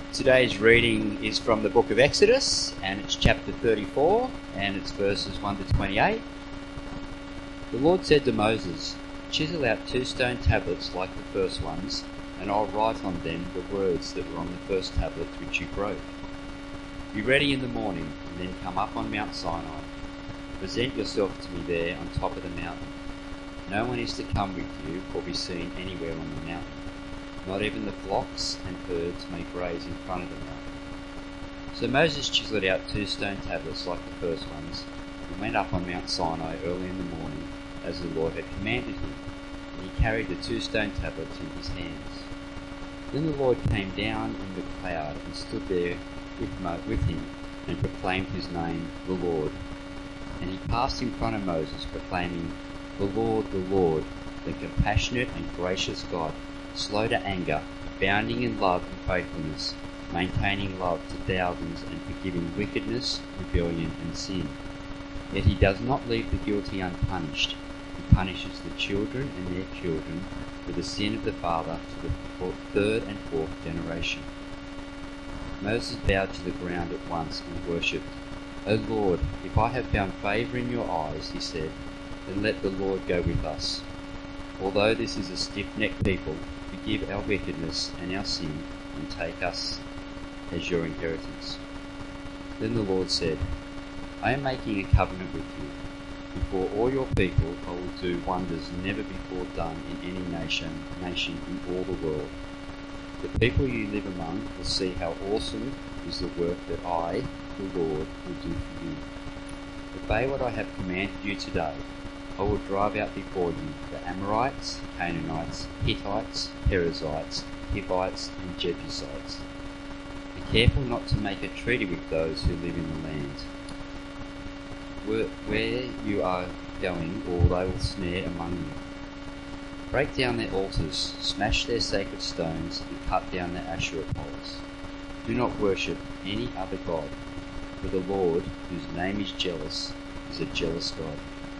Today's reading is from the book of Exodus, and it's chapter 34, and it's verses 1 to 28. The Lord said to Moses, "Chisel out 2 stone tablets like the first ones, and I'll write on them the words that were on the first tablets which you broke. Be ready in the morning, and then come up on Mount Sinai. Present yourself to me there on top of the mountain. No one is to come with you or be seen anywhere on the mountain. Not even the flocks and herds may graze in front of the mountain." So Moses chiseled out 2 stone tablets like the first ones, and went up on Mount Sinai early in the morning, as the Lord had commanded him, and he carried the 2 stone tablets in his hands. Then the Lord came down in the cloud and stood there with him, and proclaimed his name, the Lord. And he passed in front of Moses, proclaiming, the Lord, the compassionate and gracious God, slow to anger, abounding in love and faithfulness, maintaining love to thousands, and forgiving wickedness, rebellion, and sin. Yet he does not leave the guilty unpunished. He punishes the children and their children for the sin of the father to the 3rd and 4th generation. Moses bowed to the ground at once and worshipped. "O Lord, if I have found favour in your eyes," he said, "then let the Lord go with us. Although this is a stiff-necked people, forgive our wickedness and our sin, and take us as your inheritance." Then the Lord said, "I am making a covenant with you. Before all your people I will do wonders never before done in any nation in all the world. The people you live among will see how awesome is the work that I, the Lord, will do for you. Obey what I have commanded you today. I will drive out before you the Amorites, Canaanites, Hittites, Perizzites, Hivites, and Jebusites. Be careful not to make a treaty with those who live in the land. Where you are going, or they will snare among you. Break down their altars, smash their sacred stones, and cut down their Asherah poles. Do not worship any other god, for the Lord, whose name is jealous, is a jealous God.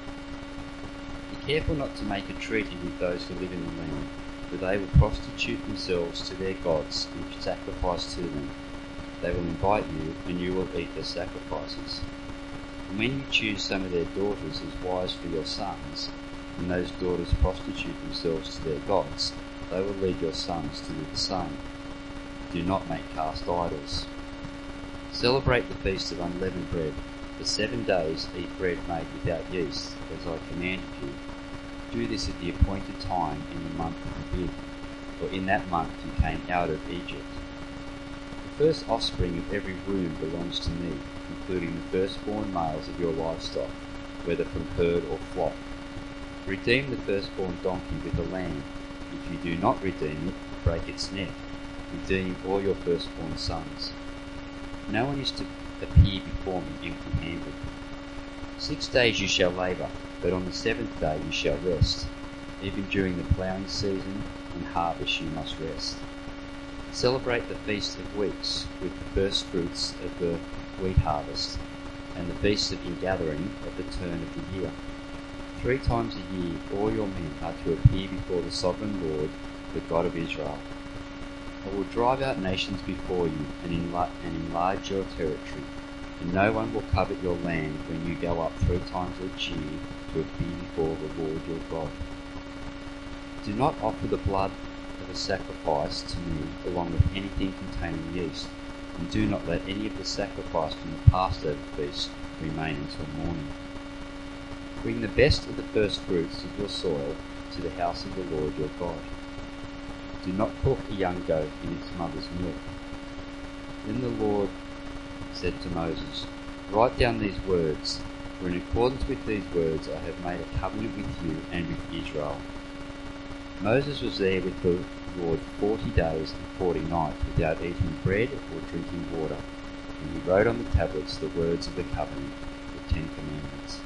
Be careful not to make a treaty with those who live in the land, for they will prostitute themselves to their gods and sacrifice to them. They will invite you, and you will eat their sacrifices. And when you choose some of their daughters as wives for your sons, and those daughters prostitute themselves to their gods, they will lead your sons to do the same. Do not make cast idols. Celebrate the feast of unleavened bread. For 7 days eat bread made without yeast, as I commanded you. Do this at the appointed time in the month of Abib, for in that month you came out of Egypt. The first offspring of every womb belongs to me, including the firstborn males of your livestock, whether from herd or flock. Redeem the firstborn donkey with a lamb. If you do not redeem it, break its neck. Redeem all your firstborn sons. No one is to appear before me empty-handed. 6 days you shall labour, but on the 7th day you shall rest. Even during the ploughing season and harvest you must rest. Celebrate the Feast of Weeks with the first fruits of the wheat harvest, and the Feast of Ingathering at the turn of the year. 3 times a year all your men are to appear before the sovereign Lord, the God of Israel. I will drive out nations before you and enlarge your territory, and no one will covet your land when you go up 3 times each year to appear before the Lord your God. Do not offer the blood of a sacrifice to me along with anything containing yeast, and do not let any of the sacrifice from the Passover feast remain until morning. Bring the best of the first fruits of your soil to the house of the Lord your God. Do not cook a young goat in its mother's milk. Then the Lord said to Moses, "Write down these words, for in accordance with these words I have made a covenant with you and with Israel." Moses was there with the Lord 40 days and 40 nights without eating bread or drinking water, and he wrote on the tablets the words of the covenant, the 10 Commandments.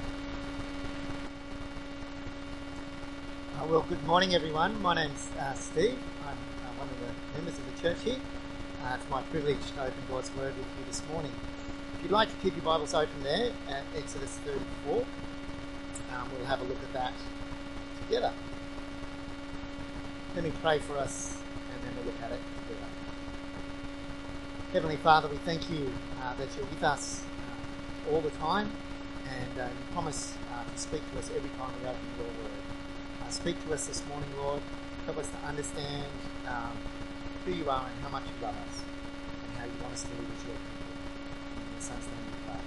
Well, good morning, everyone. My name's Steve. I'm one of the members of the church here. It's my privilege to open God's Word with you this morning. If you'd like to keep your Bibles open there at Exodus 34, we'll have a look at that together. Let me pray for us, and then we'll look at it together. Heavenly Father, we thank you that you're with us all the time, and you promise to speak to us every time we open your word. Speak to us this morning, Lord. Help us to understand who you are and how much you love us, and how you want us to live as your people. In your Son's name we pray.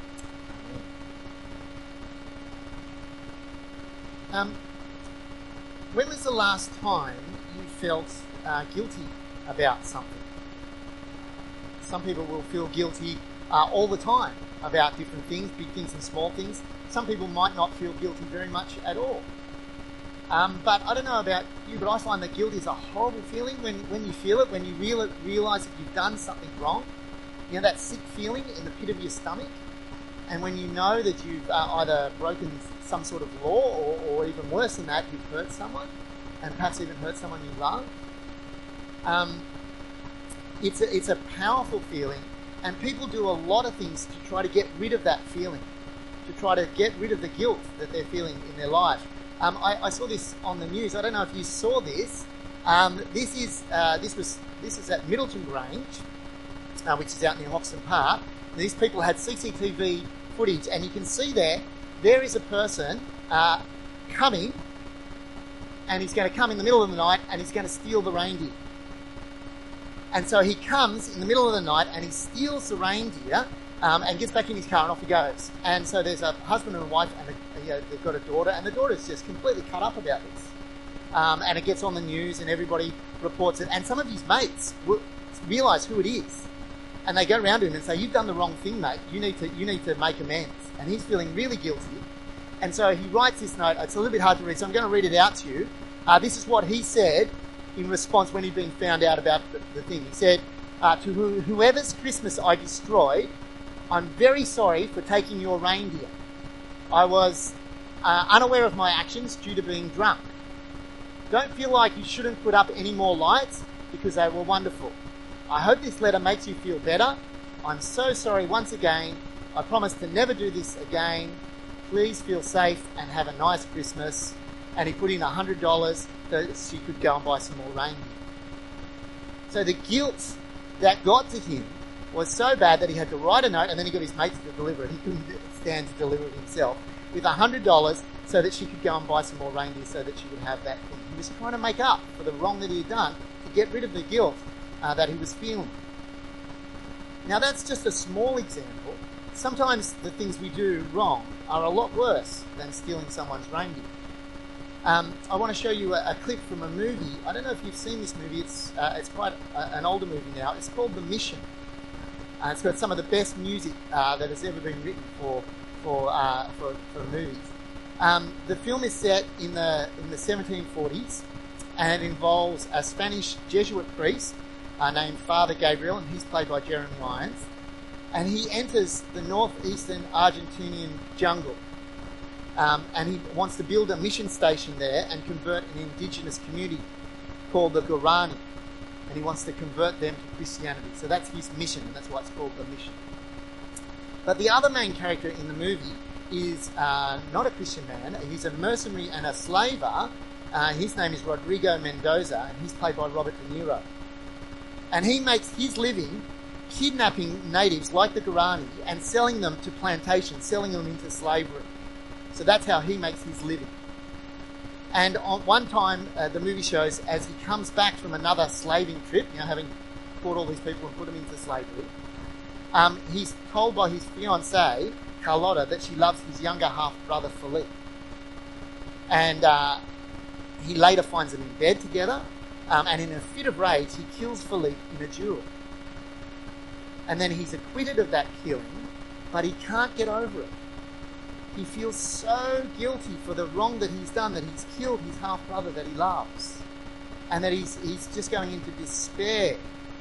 Amen. When was the last time you felt guilty about something? Some people will feel guilty all the time about different things, big things and small things. Some people might not feel guilty very much at all. But I don't know about you, but I find that guilt is a horrible feeling when you feel it, when you realise that you've done something wrong. You know, that sick feeling in the pit of your stomach. And when you know that you've either broken some sort of law or even worse than that, you've hurt someone, and perhaps even hurt someone you love. It's a powerful feeling, and people do a lot of things to try to get rid of that feeling, to try to get rid of the guilt that they're feeling in their life. I saw this on the news. I don't know if you saw this. This is at Middleton Grange, which is out near Hoxton Park. These people had CCTV footage, and you can see there is a person coming, and he's going to come in the middle of the night, and he's going to steal the reindeer. And so he comes in the middle of the night, and he steals the reindeer, and gets back in his car, and off he goes. And so there's a husband and a wife, and they've got a daughter, and the daughter's just completely cut up about this. And it gets on the news, and everybody reports it. And some of his mates realise who it is. And they go around to him and say, "You've done the wrong thing, mate. You need to make amends." And he's feeling really guilty. And so he writes this note. It's a little bit hard to read, so I'm going to read it out to you. This is what he said in response when he'd been found out about the thing. He said, "To whoever's Christmas I destroyed, I'm very sorry for taking your reindeer. I was unaware of my actions due to being drunk. Don't feel like you shouldn't put up any more lights because they were wonderful. I hope this letter makes you feel better. I'm so sorry once again. I promise to never do this again. Please feel safe and have a nice Christmas." And he put in $100 so she could go and buy some more reindeer. So the guilt that got to him was so bad that he had to write a note, and then he got his mates to deliver it. He couldn't stand to deliver it himself, with $100 so that she could go and buy some more reindeer so that she would have that thing. He was trying to make up for the wrong that he had done to get rid of the guilt that he was feeling. Now that's just a small example. Sometimes the things we do wrong are a lot worse than stealing someone's reindeer. I want to show you a clip from a movie. I don't know if you've seen this movie. It's quite an older movie now. It's called The Mission. It's got some of the best music that has ever been written for movies. The film is set in the 1740s, and it involves a Spanish Jesuit priest named Father Gabriel, and he's played by Jeremy Irons. And he enters the northeastern Argentinian jungle. And he wants to build a mission station there and convert an indigenous community called the Guarani. And he wants to convert them to Christianity. So that's his mission, and that's why it's called The Mission. But the other main character in the movie is not a Christian man. He's a mercenary and a slaver. His name is Rodrigo Mendoza, and he's played by Robert De Niro. And he makes his living kidnapping natives like the Guarani and selling them to plantations, selling them into slavery. So that's how he makes his living. And on one time, the movie shows as he comes back from another slaving trip, having caught all these people and put them into slavery, he's told by his fiancée, Carlotta, that she loves his younger half-brother, Philippe. And he later finds them in bed together, and in a fit of rage, he kills Philippe in a duel. And then he's acquitted of that killing, but he can't get over it. He feels so guilty for the wrong that he's done, that he's killed his half-brother that he loves, and that he's just going into despair.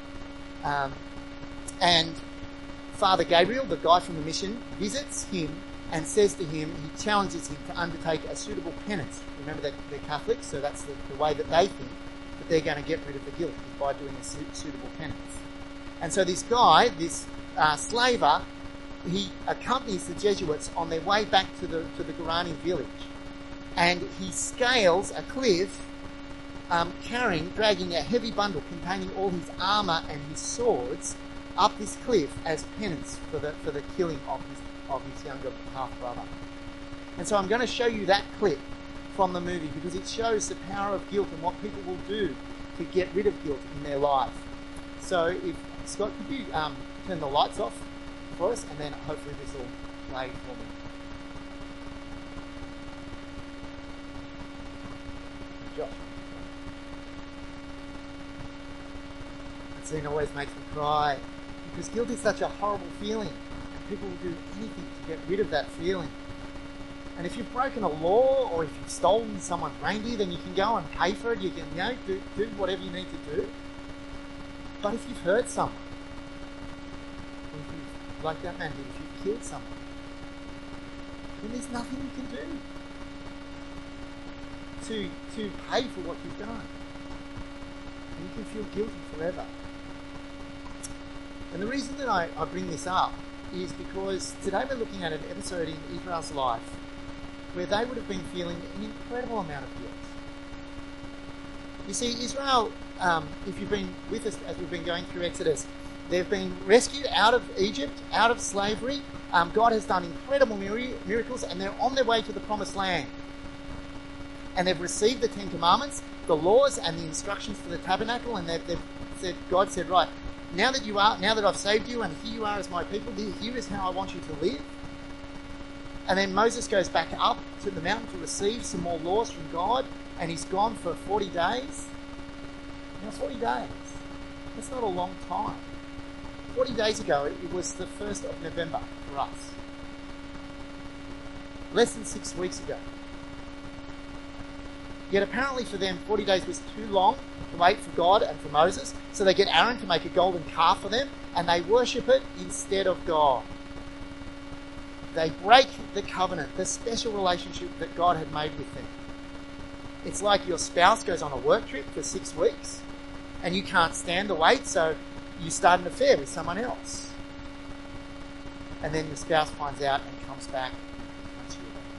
And Father Gabriel, the guy from the mission, visits him and says to him, he challenges him to undertake a suitable penance. Remember that they're Catholics, so that's the way that they think that they're going to get rid of the guilt, is by doing a suitable penance. And so this guy, this slaver, he accompanies the Jesuits on their way back to the Guarani village, and he scales a cliff, dragging a heavy bundle containing all his armour and his swords, up this cliff as penance for the killing of his younger half brother. And so I'm going to show you that clip from the movie because it shows the power of guilt and what people will do to get rid of guilt in their life. So, if Scott, could you turn the lights off for us, and then hopefully this will play for me. Josh. That scene always makes me cry because guilt is such a horrible feeling, and people will do anything to get rid of that feeling. And if you've broken a law or if you've stolen someone's reindeer, then you can go and pay for it. You can, do whatever you need to do. But if you've hurt someone, or if you've, like that man did, if you've killed someone, then there's nothing you can do to pay for what you've done. And you can feel guilty forever. And the reason that I bring this up is because today we're looking at an episode in Israel's life where they would have been feeling an incredible amount of guilt. You see, Israel, if you've been with us as we've been going through Exodus, they've been rescued out of Egypt, out of slavery. God has done incredible miracles, and they're on their way to the Promised Land. And they've received the Ten Commandments, the laws, and the instructions for the tabernacle, and God said, right, now that I've saved you, and here you are as my people, here is how I want you to live. And then Moses goes back up to the mountain to receive some more laws from God, and he's gone for 40 days. Now, 40 days, that's not a long time. 40 days ago, it was the 1st of November for us. Less than 6 weeks ago. Yet apparently for them, 40 days was too long to wait for God and for Moses, so they get Aaron to make a golden calf for them, and they worship it instead of God. They break the covenant, the special relationship that God had made with them. It's like your spouse goes on a work trip for 6 weeks and you can't stand the wait, so you start an affair with someone else. And then your spouse finds out and comes back and hunts you away.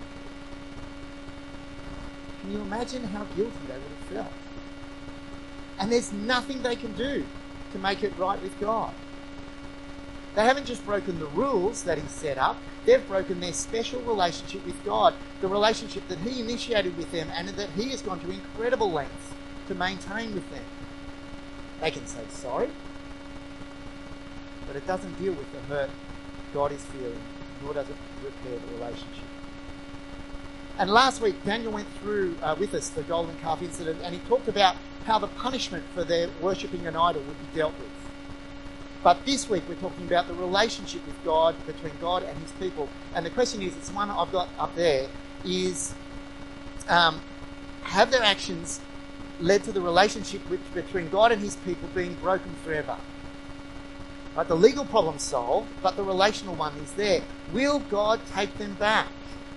Can you imagine how guilty they would have felt? And there's nothing they can do to make it right with God. They haven't just broken the rules that He set up, they've broken their special relationship with God, the relationship that He initiated with them and that He has gone to incredible lengths to maintain with them. They can say sorry, but it doesn't deal with the hurt God is feeling, nor does it repair the relationship. And last week, Daniel went through with us the golden calf incident, and he talked about how the punishment for their worshipping an idol would be dealt with. But this week we're talking about the relationship with God, between God and His people. And the question is, it's one I've got up there, is have their actions led to the relationship between God and His people being broken forever? Right, the legal problem's solved, but the relational one is there. Will God take them back?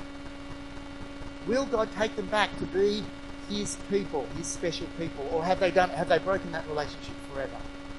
Will God take them back to be His people, His special people? Or have they broken that relationship forever?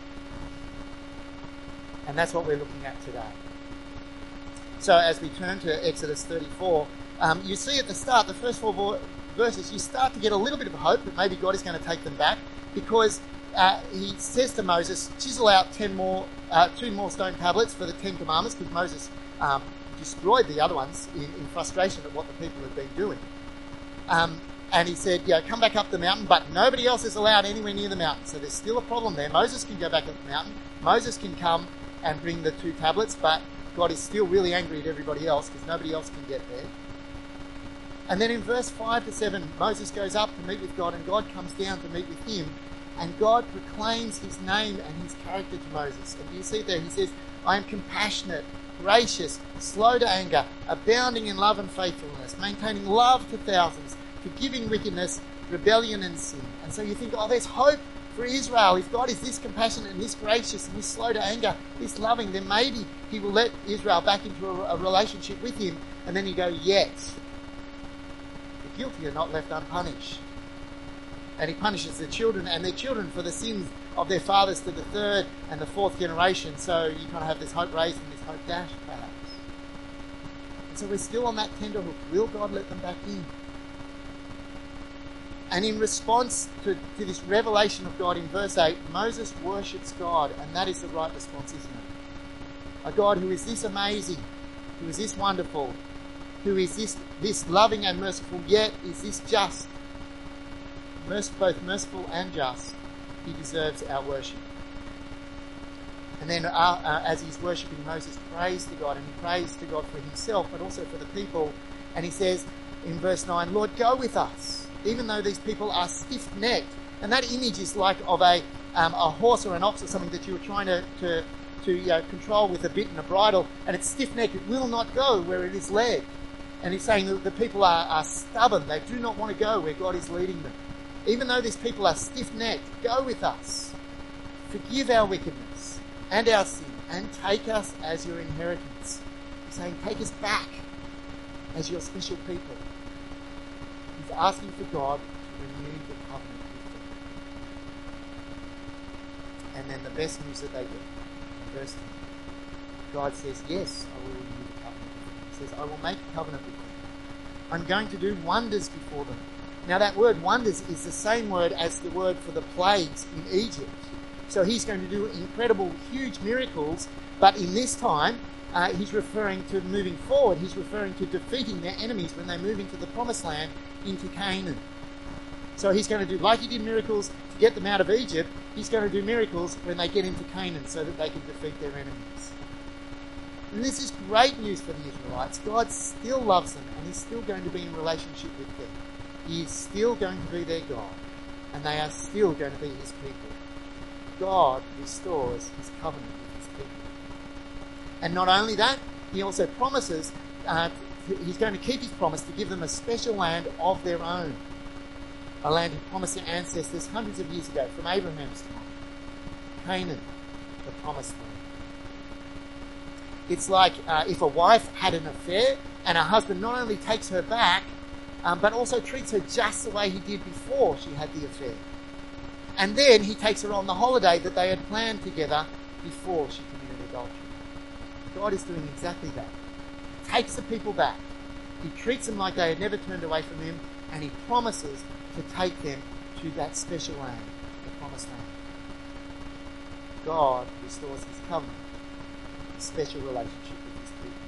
And that's what we're looking at today. So as we turn to Exodus 34, you see at the start, the first 4 verses, you start to get a little bit of hope that maybe God is going to take them back, because He says to Moses, chisel out 2 more stone tablets for the 10 Commandments, because Moses destroyed the other ones in frustration at what the people had been doing. And he said, come back up the mountain, but nobody else is allowed anywhere near the mountain. So there's still a problem there. Moses can go back up the mountain. Moses can come and bring the 2 tablets, but God is still really angry at everybody else because nobody else can get there. And then in verse 5 to 7, Moses goes up to meet with God, and God comes down to meet with him, and God proclaims His name and His character to Moses. And you see there, He says, I am compassionate, gracious, slow to anger, abounding in love and faithfulness, maintaining love to thousands, forgiving wickedness, rebellion and sin. And so you think, there's hope for Israel. If God is this compassionate and this gracious and this slow to anger, this loving, then maybe He will let Israel back into a relationship with Him. And then you go, yet the guilty are not left unpunished. And He punishes their children and their children for the sins of their fathers to the 3rd and the 4th generation. So you kind of have this hope raised and this hope dashed, perhaps. And so we're still on that tenterhook. Will God let them back in? And in response to this revelation of God in verse 8, Moses worships God, and that is the right response, isn't it? A God who is this amazing, who is this wonderful, who is this loving and merciful, yet is this just, both merciful and just. He deserves our worship. And then as he's worshipping, Moses prays to God, and he prays to God for himself, but also for the people. And he says in verse 9, Lord, go with us, even though these people are stiff-necked. And that image is like of a horse or an ox or something that you were trying to control with a bit and a bridle, and it's stiff-necked. It will not go where it is led. And he's saying that the people are stubborn. They do not want to go where God is leading them. Even though these people are stiff-necked, go with us. Forgive our wickedness and our sin, and take us as your inheritance. He's saying, take us back as your special people. He's asking for God to renew the covenant with them. And then the best news that they get, in verse 10, God says, yes, I will renew the covenant with them. He says, I will make a covenant with them. I'm going to do wonders before them. Now that word wonders is the same word as the word for the plagues in Egypt. So he's going to do incredible, huge miracles, but in this time, he's referring to moving forward. He's referring to defeating their enemies when they move into the promised land, into Canaan. So he's going to do, like he did miracles to get them out of Egypt, he's going to do miracles when they get into Canaan so that they can defeat their enemies. And this is great news for the Israelites. God still loves them, and he's still going to be in relationship with them. He is still going to be their God, and they are still going to be his people. God restores his covenant with his people. And not only that, he also promises, he's going to keep his promise to give them a special land of their own. A land he promised their ancestors hundreds of years ago, from Abraham's time. Canaan, the promised land. It's like if a wife had an affair and her husband not only takes her back, but also treats her just the way he did before she had the affair. And then he takes her on the holiday that they had planned together before she committed adultery. God is doing exactly that. He takes the people back. He treats them like they had never turned away from him, and he promises to take them to that special land, the promised land. God restores his covenant, a special relationship with his people.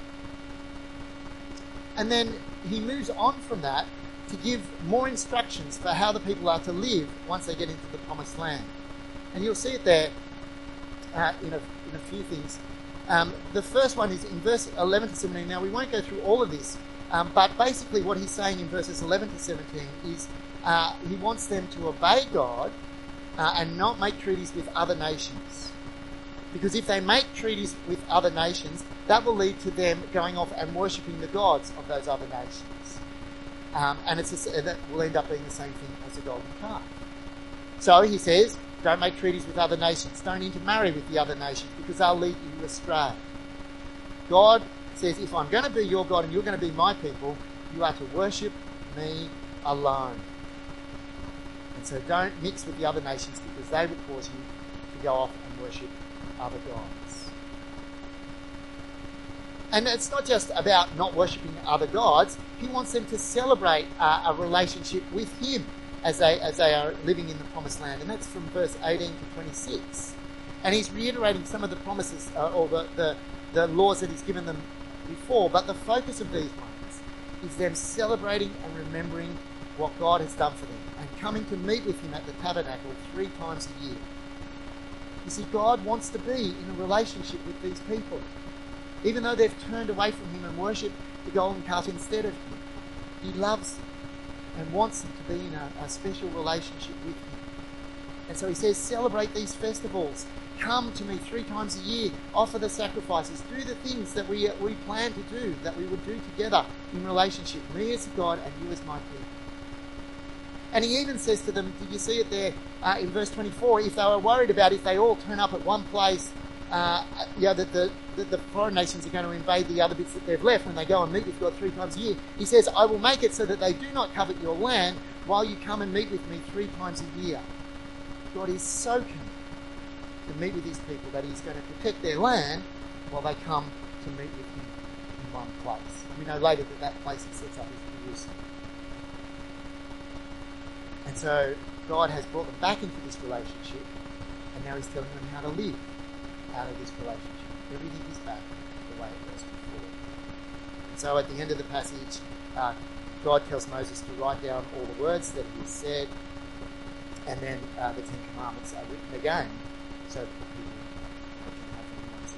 And then he moves on from that to give more instructions for how the people are to live once they get into the promised land. And you'll see it there in a few things. The first one is in verse 11 to 17. Now, we won't go through all of this, but basically what he's saying in verses 11 to 17 is he wants them to obey God and not make treaties with other nations. Because if they make treaties with other nations, that will lead to them going off and worshipping the gods of those other nations. And that will end up being the same thing as the golden calf. So he says, don't make treaties with other nations. Don't intermarry with the other nations, because they'll lead you astray. God says, if I'm going to be your God and you're going to be my people, you are to worship me alone. And so don't mix with the other nations, because they would cause you to go off and worship other gods. And it's not just about not worshipping other gods. He wants them to celebrate a relationship with him as they are living in the promised land. And that's from verse 18 to 26. And he's reiterating some of the promises or the laws that he's given them before. But the focus of these ones is them celebrating and remembering what God has done for them and coming to meet with him at the tabernacle 3 times a year. You see, God wants to be in a relationship with these people. Even though they've turned away from him and worshipped the golden calf instead of him, he loves them and wants them to be in a special relationship with him. And so he says, celebrate these festivals. Come to me 3 times a year. Offer the sacrifices. Do the things that we plan to do, that we would do together in relationship. Me as God and you as my people. And he even says to them, did you see it there in verse 24, if they were worried about if they all turn up at one place, that the foreign nations are going to invade the other bits that they've left when they go and meet with God 3 times a year. He says, I will make it so that they do not covet your land while you come and meet with me 3 times a year. God is so keen to meet with his people that he's going to protect their land while they come to meet with him in one place. We know later that place he sets up is Jerusalem. And so God has brought them back into this relationship, and now he's telling them how to live out of this relationship. Everything is back the way it was before. And so at the end of the passage, God tells Moses to write down all the words that he has said, and then the Ten Commandments are written again, so that the people can have them once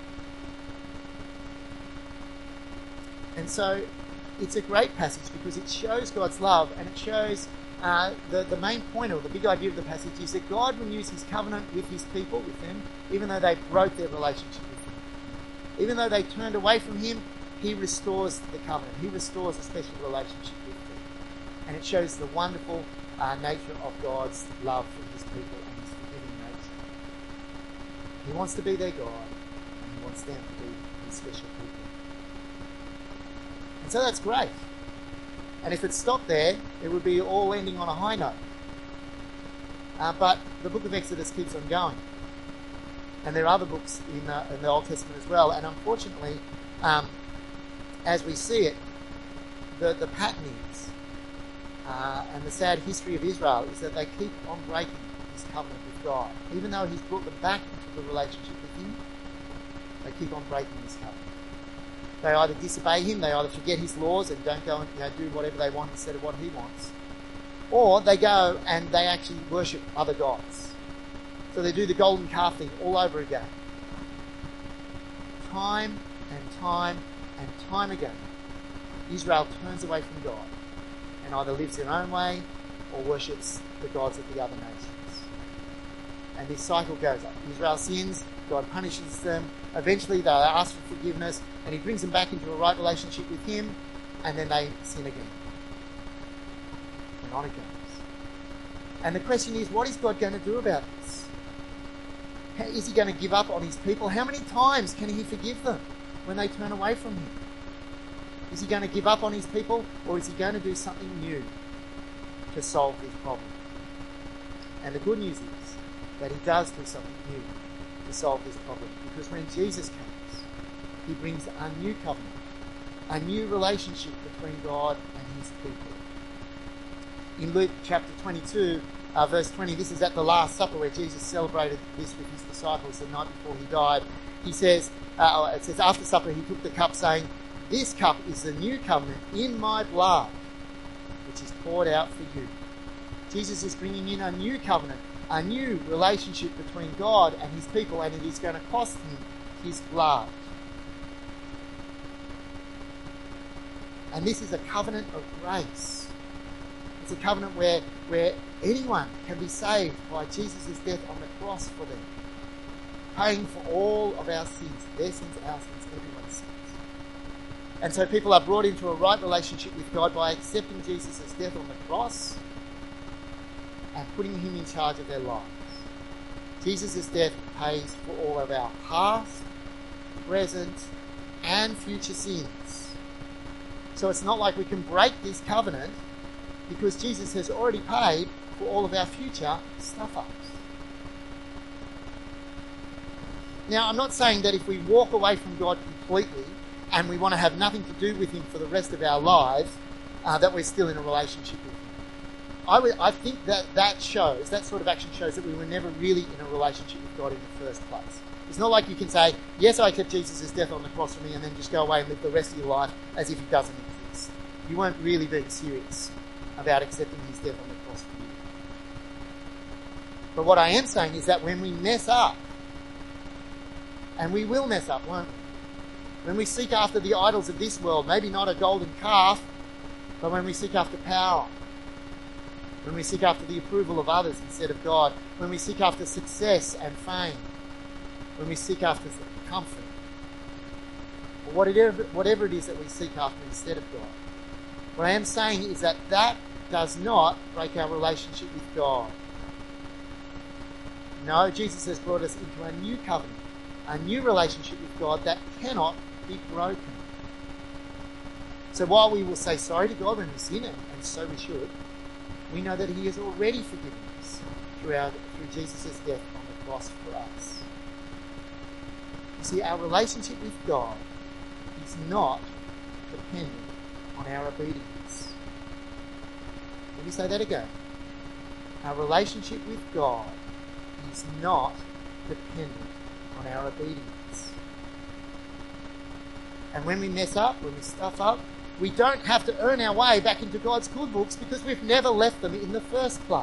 again. And so it's a great passage because it shows God's love, and it shows the main point, or the big idea of the passage, is that God renews his covenant with his people, with them, even though they broke their relationship with him. Even though they turned away from him, he restores the covenant. He restores a special relationship with them. And it shows the wonderful nature of God's love for his people and his forgiving nature. He wants to be their God, and he wants them to be his special people. And so that's great. And if it stopped there, it would be all ending on a high note. But the book of Exodus keeps on going. And there are other books in the Old Testament as well. And unfortunately, as we see it, the pattern is, and the sad history of Israel is that they keep on breaking his covenant with God. Even though he's brought them back into the relationship with him, they keep on breaking his covenant. They either disobey him, they either forget his laws and don't go and do whatever they want instead of what he wants, or they go and they actually worship other gods. So they do the golden calf thing all over again. Time and time and time again, Israel turns away from God and either lives their own way or worships the gods of the other nations. And this cycle goes up. Israel sins, God punishes them, eventually they ask for forgiveness, and he brings them back into a right relationship with him, and then they sin again. And on it goes. And the question is, what is God going to do about this? Is he going to give up on his people? How many times can he forgive them when they turn away from him? Is he going to give up on his people, or is he going to do something new to solve this problem? And the good news is that he does do something new to solve this problem, because when Jesus comes, he brings a new covenant, a new relationship between God and his people. In Luke chapter 22, verse 20, this is at the Last Supper where Jesus celebrated this with his disciples the night before he died. He says, it says, after supper he took the cup saying, "This cup is the new covenant in my blood, which is poured out for you." Jesus is bringing in a new covenant, a new relationship between God and his people, and it is going to cost him his blood. And this is a covenant of grace. It's a covenant where anyone can be saved by Jesus' death on the cross for them, paying for all of our sins, their sins, our sins, everyone's sins. And so people are brought into a right relationship with God by accepting Jesus' death on the cross and putting him in charge of their lives. Jesus' death pays for all of our past, present, and future sins. So it's not like we can break this covenant, because Jesus has already paid for all of our future stuff-ups. Now, I'm not saying that if we walk away from God completely and we want to have nothing to do with him for the rest of our lives, that we're still in a relationship with him. I think that sort of action shows that we were never really in a relationship with God in the first place. It's not like you can say, yes, I accept Jesus' death on the cross for me, and then just go away and live the rest of your life as if he doesn't exist. You weren't really being serious about accepting his death on the cross for you. But what I am saying is that when we mess up, and we will mess up, won't we? When we seek after the idols of this world, maybe not a golden calf, but when we seek after power, when we seek after the approval of others instead of God, when we seek after success and fame, when we seek after comfort, or whatever it is that we seek after instead of God. What I am saying is that does not break our relationship with God. No, Jesus has brought us into a new covenant, a new relationship with God that cannot be broken. So while we will say sorry to God when we sin, and so we should, we know that he has already forgiven us through Jesus' death on the cross for us. You see, our relationship with God is not dependent on our obedience. Let me say that again. Our relationship with God is not dependent on our obedience. And when we mess up, when we stuff up, we don't have to earn our way back into God's good books because we've never left them in the first place.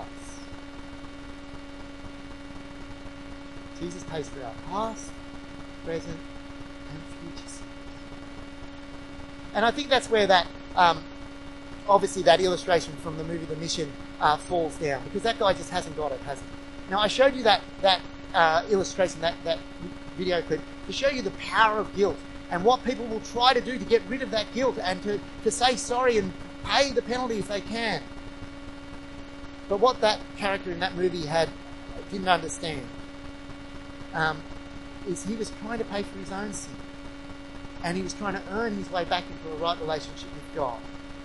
Jesus pays for our past, present, and future sins. And I think that's where that, obviously that illustration from the movie The Mission falls down, because that guy just hasn't got it, has he? Now, I showed you that illustration, that video clip, to show you the power of guilt and what people will try to do to get rid of that guilt and to say sorry and pay the penalty if they can. But what that character in that movie didn't understand is he was trying to pay for his own sin. And he was trying to earn his way back into a right relationship with God.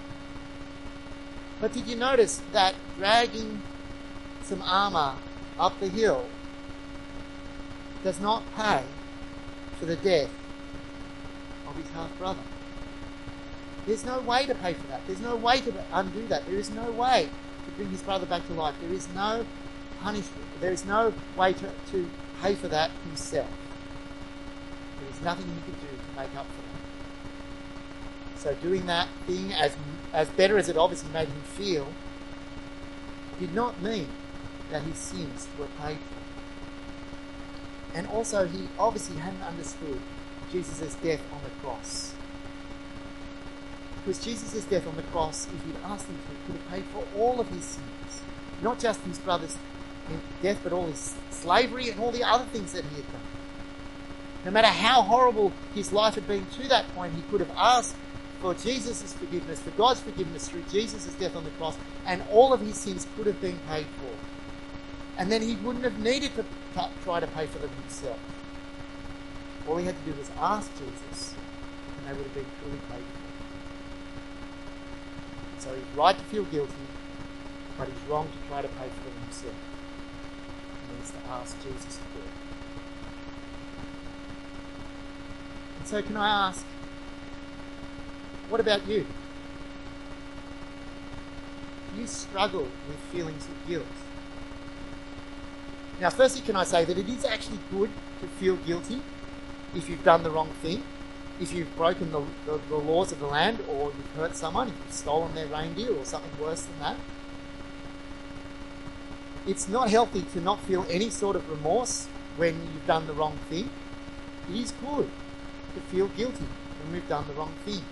But did you notice that dragging some armour up the hill does not pay for the death of his half-brother? There's no way to pay for that. There's no way to undo that. There is no way to bring his brother back to life. There is no punishment. There is no way to pay for that himself. There is nothing he could do to make up for that. So doing that thing, as better as it obviously made him feel, did not mean that his sins were paid for. And also, he obviously hadn't understood Jesus' death on the cross. Because Jesus' death on the cross, if he'd asked him to, could have paid for all of his sins. Not just his brother's death, but all his slavery and all the other things that he had done. No matter how horrible his life had been to that point, he could have asked for Jesus' forgiveness, for God's forgiveness through Jesus' death on the cross, and all of his sins could have been paid for. And then he wouldn't have needed to try to pay for them himself. All he had to do was ask Jesus, and they would have been truly paid for. So he's right to feel guilty, but he's wrong to try to pay for them himself. He needs to ask Jesus to do it. And so can I ask, what about you? Do you struggle with feelings of guilt? Now, firstly, can I say that it is actually good to feel guilty if you've done the wrong thing, if you've broken the laws of the land, or you've hurt someone, if you've stolen their reindeer, or something worse than that. It's not healthy to not feel any sort of remorse when you've done the wrong thing. It is good to feel guilty when we've done the wrong thing.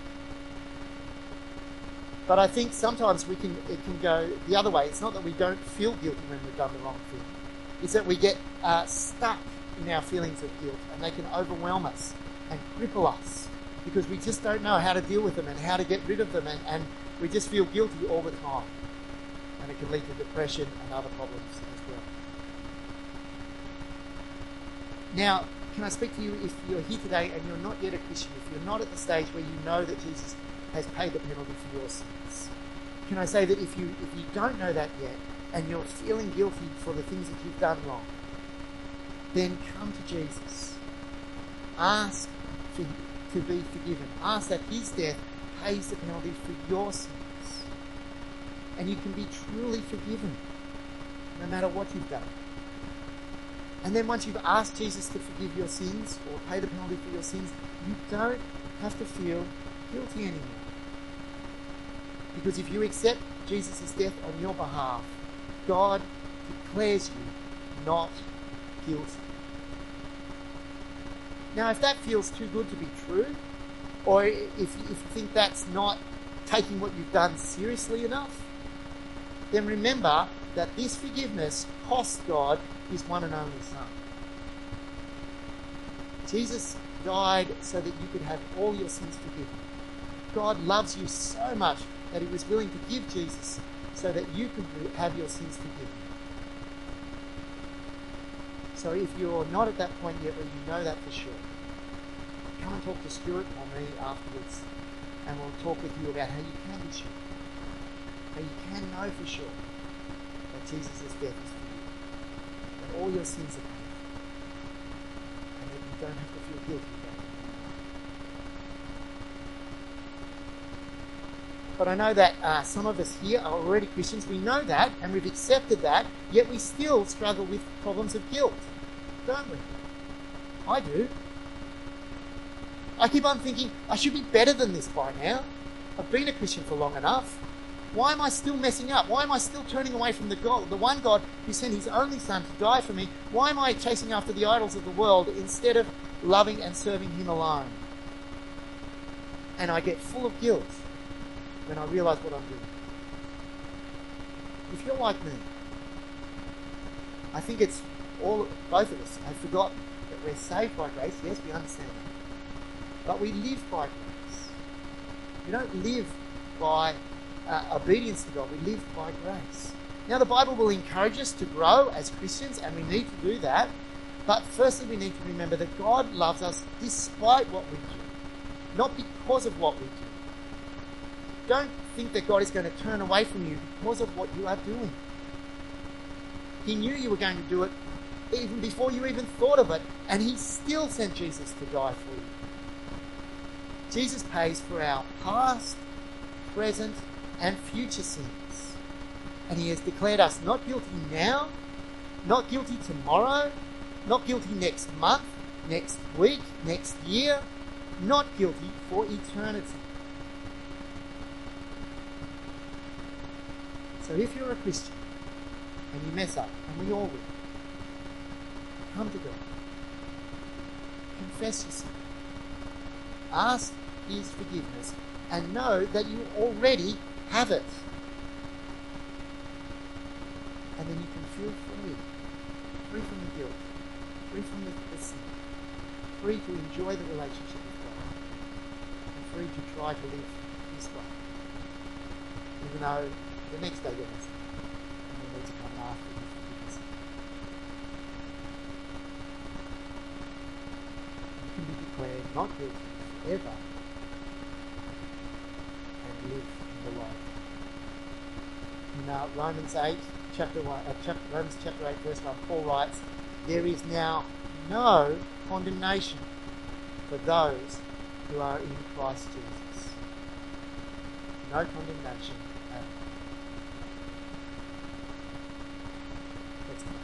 But I think sometimes it can go the other way. It's not that we don't feel guilty when we've done the wrong thing. It's that we get stuck in our feelings of guilt, and they can overwhelm us and cripple us because we just don't know how to deal with them and how to get rid of them, and we just feel guilty all the time. And it can lead to depression and other problems as well. Now, can I speak to you if you're here today and you're not yet a Christian, if you're not at the stage where you know that Jesus has paid the penalty for your sins? Can I say that if you don't know that yet, and you're feeling guilty for the things that you've done wrong, then come to Jesus. Ask to be forgiven. Ask that his death pays the penalty for your sins. And you can be truly forgiven, no matter what you've done. And then once you've asked Jesus to forgive your sins, or pay the penalty for your sins, you don't have to feel guilty anymore. Because if you accept Jesus' death on your behalf, God declares you not guilty. Now, if that feels too good to be true, or if you think that's not taking what you've done seriously enough, then remember that this forgiveness cost God his one and only Son. Jesus died so that you could have all your sins forgiven. God loves you so much that he was willing to give Jesus so that you could have your sins forgiven. So if you're not at that point yet where you know that for sure, come and talk to Stuart or me afterwards, and we'll talk with you about how you can be sure, how you can know for sure that Jesus' death is for you, that all your sins are paid for, and that you don't have to feel guilty about it. But I know that some of us here are already Christians. We know that, and we've accepted that, yet we still struggle with problems of guilt, don't we? I do. I keep on thinking, I should be better than this by now. I've been a Christian for long enough. Why am I still messing up? Why am I still turning away from the one God who sent his only Son to die for me? Why am I chasing after the idols of the world instead of loving and serving him alone? And I get full of guilt when I realise what I'm doing. If you're like me, I think it's both of us have forgotten that we're saved by grace. Yes, we understand that. But we live by grace. We don't live by obedience to God. We live by grace. Now, the Bible will encourage us to grow as Christians, and we need to do that. But firstly, we need to remember that God loves us despite what we do, not because of what we do. Don't think that God is going to turn away from you because of what you are doing. He knew you were going to do it even before you even thought of it, and he still sent Jesus to die for you. Jesus pays for our past, present, and future sins. And he has declared us not guilty now, not guilty tomorrow, not guilty next month, next week, next year, not guilty for eternity. So if you're a Christian and you mess up, and we all will, come to God. Confess your sin. Ask his forgiveness and know that you already have it. And then you can feel free from the guilt, free from the sin, free to enjoy the relationship with God, and free to try to live his way. Even though the next day you're messing up, and you need to come after his forgiveness. You can be declared not guilty forever and live in the light. In Romans 8, Romans chapter 8, verse 1, Paul writes, "There is now no condemnation for those who are in Christ Jesus." No condemnation at all. Let's pray.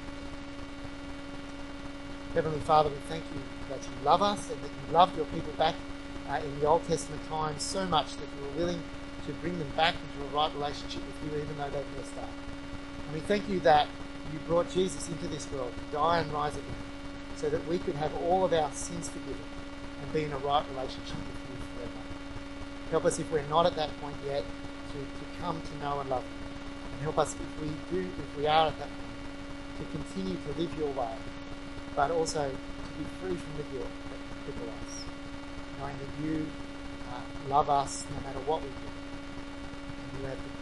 Heavenly Father, we thank you that you love us and that you loved your people back in the Old Testament times so much that you were willing to bring them back into a right relationship with you even though they've messed up. And we thank you that you brought Jesus into this world to die and rise again so that we could have all of our sins forgiven and be in a right relationship with you forever. Help us, if we're not at that point yet, to come to know and love you. And help us, if we are at that point, to continue to live your way, but also to be free from the guilt that can cripple us, knowing that you love us no matter what we do, and you have the